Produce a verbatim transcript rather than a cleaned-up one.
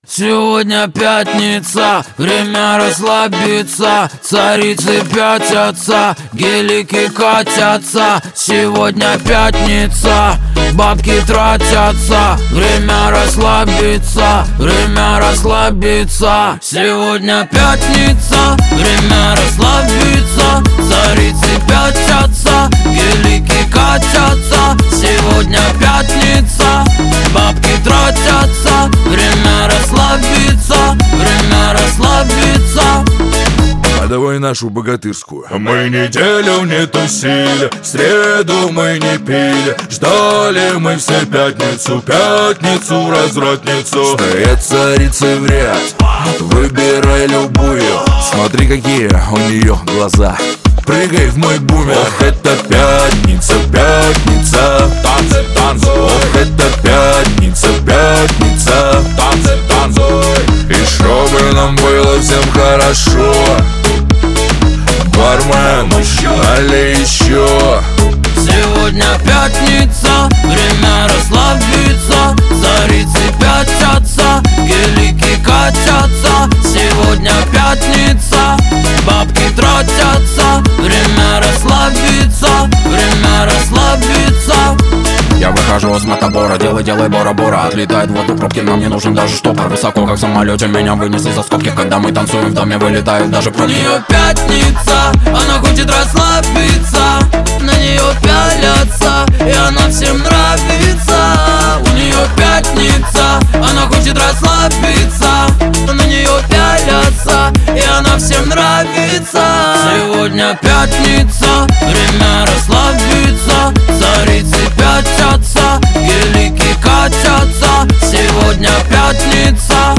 Сегодня пятница, время расслабиться. Царицы пятятся, гелики катятся. Сегодня пятница, бабки тратятся. Время расслабиться, время расслабиться. Сегодня пятница, время расслабиться. Царицы пятятся, гелики катятся. Сегодня пятница, бабки тратятся. Время расслабиться, время расслабиться. А давай нашу богатырскую. Мы неделю не тусили, в среду мы не пили. Ждали мы все пятницу, пятницу, развратницу. Стоят царицы в ряд, выбирай любую. Смотри, какие у нее глаза, прыгай в мой бумер. Ох, это пятница, пятница, танцы, танцуй. Ох, это пятница, пятница, танцы, танцуй. и чтобы нам было всем хорошо. Бармен, налей еще. Сегодня пятница, время расслабиться. Царицы пятятся, гелики катятся. Сегодня пятница, бабки тратятся. Время расслабиться, время расслабиться. Я выхожу с мотобора, делай, делай, бора-бора. Отлетает в воду пробки, нам не нужен даже штопор. Высоко, как в самолете, меня вынесли за скобки. Когда мы танцуем, в доме вылетают даже У пробки. нее пятница, она хочет расслабиться. На нее пялятся, и она всем нравится. У нее пятница, она хочет расслабиться. На нее пялятся, и она всем нравится. Сегодня пятница, время расслабиться. Царицы пятятся, гелики катятся. Сегодня пятница,